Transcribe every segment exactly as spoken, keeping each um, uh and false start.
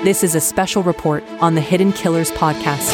This is a special report on the Hidden Killers podcast.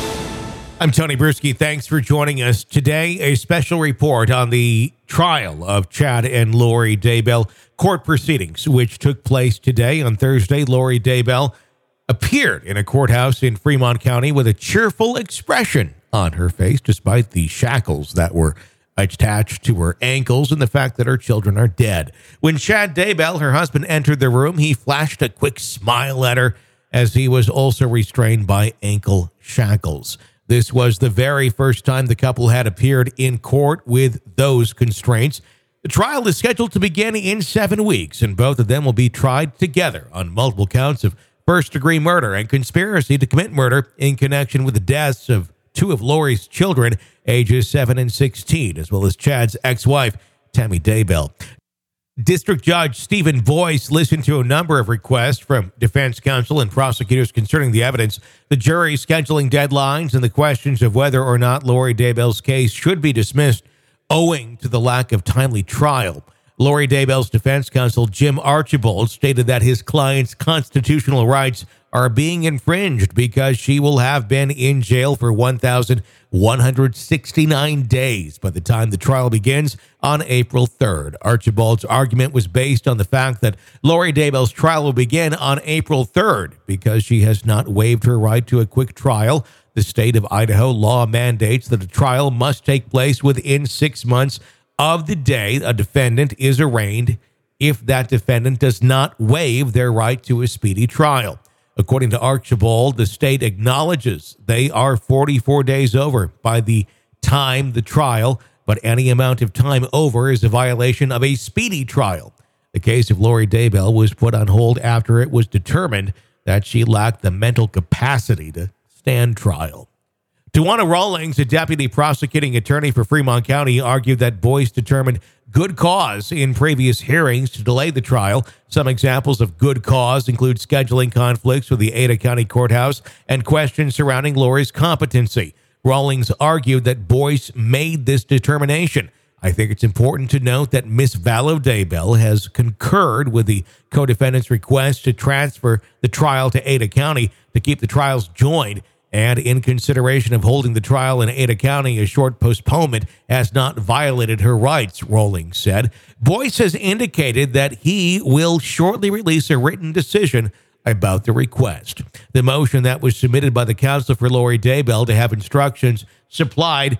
I'm Tony Bruschi. Thanks for joining us today. A special report on the trial of Chad and Lori Daybell court proceedings, which took place today on Thursday. Lori Daybell appeared in a courthouse in Fremont County with a cheerful expression on her face, despite the shackles that were attached to her ankles and the fact that her children are dead. When Chad Daybell, her husband, entered the room, he flashed a quick smile at her as he was also restrained by ankle shackles. This was the very first time the couple had appeared in court with those constraints. The trial is scheduled to begin in seven weeks, and both of them will be tried together on multiple counts of first-degree murder and conspiracy to commit murder in connection with the deaths of two of Lori's children, ages seven and sixteen, as well as Chad's ex-wife, Tammy Daybell. District Judge Stephen Boyce listened to a number of requests from defense counsel and prosecutors concerning the evidence, the jury scheduling deadlines, and the questions of whether or not Lori Daybell's case should be dismissed owing to the lack of timely trial. Lori Daybell's defense counsel, Jim Archibald, stated that his client's constitutional rights are being infringed because she will have been in jail for one thousand one hundred sixty-nine days by the time the trial begins on April third. Archibald's argument was based on the fact that Lori Daybell's trial will begin on April third because she has not waived her right to a quick trial. The state of Idaho law mandates that a trial must take place within six months of the day a defendant is arraigned if that defendant does not waive their right to a speedy trial. According to Archibald, the state acknowledges they are forty-four days over by the time the trial, but any amount of time over is a violation of a speedy trial. The case of Lori Daybell was put on hold after it was determined that she lacked the mental capacity to stand trial. Tawana Rawlings, a deputy prosecuting attorney for Fremont County, argued that Boyce determined good cause in previous hearings to delay the trial. Some examples of good cause include scheduling conflicts with the Ada County Courthouse and questions surrounding Lori's competency. Rawlings argued that Boyce made this determination. I think it's important to note that Miss Vallow Daybell has concurred with the co-defendant's request to transfer the trial to Ada County to keep the trials joined. And in consideration of holding the trial in Ada County, a short postponement has not violated her rights, Rawlings said. Boyce has indicated that he will shortly release a written decision about the request. The motion that was submitted by the counsel for Lori Daybell to have instructions supplied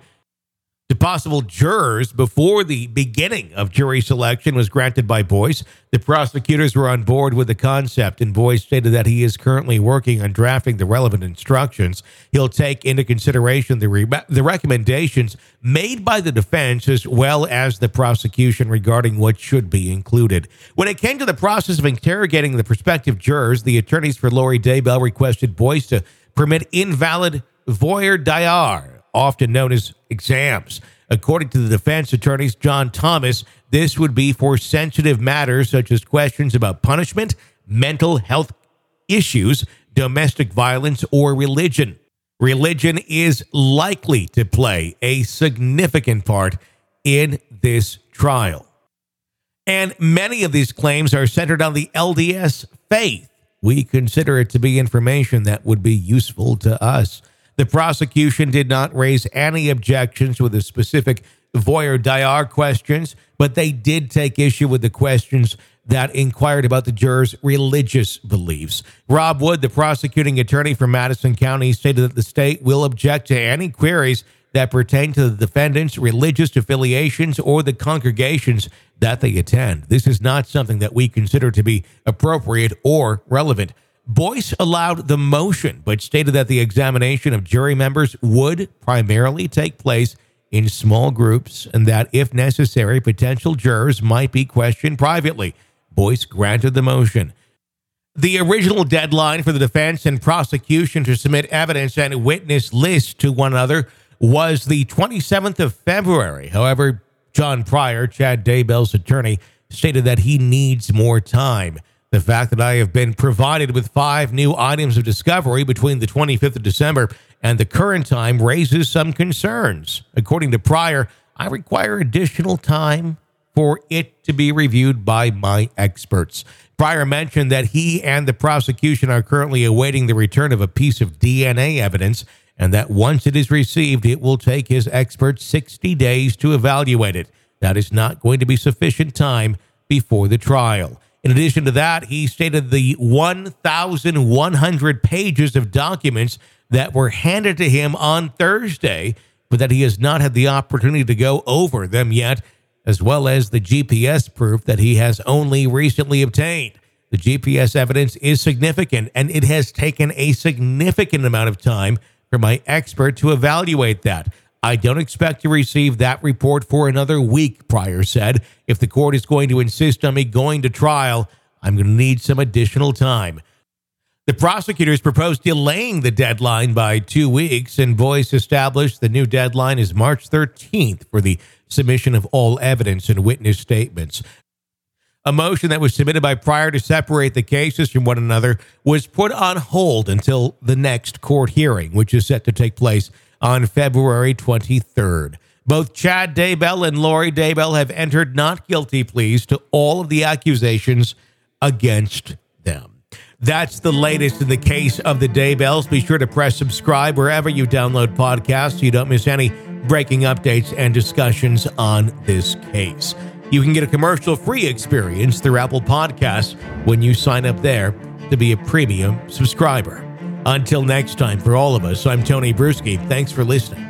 to possible jurors before the beginning of jury selection was granted by Boyce. The prosecutors were on board with the concept, and Boyce stated that he is currently working on drafting the relevant instructions. He'll take into consideration the, re- the recommendations made by the defense as well as the prosecution regarding what should be included. When it came to the process of interrogating the prospective jurors, the attorneys for Lori Daybell requested Boyce to permit invalid voir dire, often known as exams. According to the defense attorneys, John Thomas, this would be for sensitive matters such as questions about punishment, mental health issues, domestic violence, or religion. Religion is likely to play a significant part in this trial. And many of these claims are centered on the L D S faith. We consider it to be information that would be useful to us. The prosecution did not raise any objections with the specific voir dire questions, but they did take issue with the questions that inquired about the jurors' religious beliefs. Rob Wood, the prosecuting attorney for Madison County, stated that the state will object to any queries that pertain to the defendants' religious affiliations or the congregations that they attend. This is not something that we consider to be appropriate or relevant. Boyce allowed the motion, but stated that the examination of jury members would primarily take place in small groups and that, if necessary, potential jurors might be questioned privately. Boyce granted the motion. The original deadline for the defense and prosecution to submit evidence and witness lists to one another was the twenty-seventh of February. However, John Pryor, Chad Daybell's attorney, stated that he needs more time. The fact that I have been provided with five new items of discovery between the twenty-fifth of December and the current time raises some concerns. According to Pryor, I require additional time for it to be reviewed by my experts. Pryor mentioned that he and the prosecution are currently awaiting the return of a piece of D N A evidence, and that once it is received, it will take his experts sixty days to evaluate it. That is not going to be sufficient time before the trial. In addition to that, he stated the one thousand one hundred pages of documents that were handed to him on Thursday, but that he has not had the opportunity to go over them yet, as well as the G P S proof that he has only recently obtained. The G P S evidence is significant, and it has taken a significant amount of time for my expert to evaluate that. I don't expect to receive that report for another week, Pryor said. If the court is going to insist on me going to trial, I'm going to need some additional time. The prosecutors proposed delaying the deadline by two weeks, and Boyce established the new deadline is March thirteenth for the submission of all evidence and witness statements. A motion that was submitted by Pryor to separate the cases from one another was put on hold until the next court hearing, which is set to take place on February twenty-third. Both Chad Daybell and Lori Daybell have entered not guilty pleas to all of the accusations against them. That's the latest in the case of the Daybells. Be sure to press subscribe wherever you download podcasts so you don't miss any breaking updates and discussions on this case. You can get a commercial-free experience through Apple Podcasts when you sign up there to be a premium subscriber. Until next time, for all of us, I'm Tony Bruschi. Thanks for listening.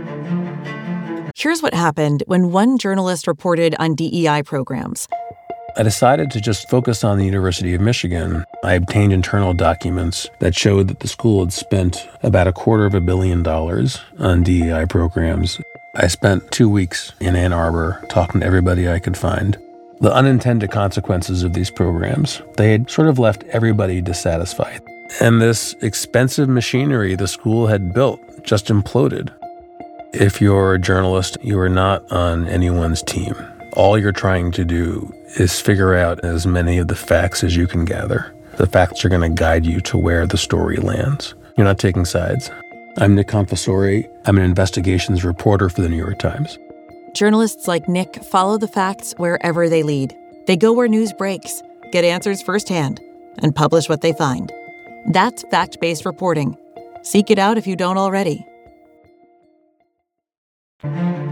Here's what happened when one journalist reported on D E I programs. I decided to just focus on the University of Michigan. I obtained internal documents that showed that the school had spent about a quarter of a billion dollars on D E I programs. I spent two weeks in Ann Arbor talking to everybody I could find. The unintended consequences of these programs, they had sort of left everybody dissatisfied. And this expensive machinery the school had built just imploded. If you're a journalist, you are not on anyone's team. All you're trying to do is figure out as many of the facts as you can gather. The facts are going to guide you to where the story lands. You're not taking sides. I'm Nick Confessori. I'm an investigations reporter for the New York Times. Journalists like Nick follow the facts wherever they lead. They go where news breaks, get answers firsthand, and publish what they find. That's fact-based reporting. Seek it out if you don't already.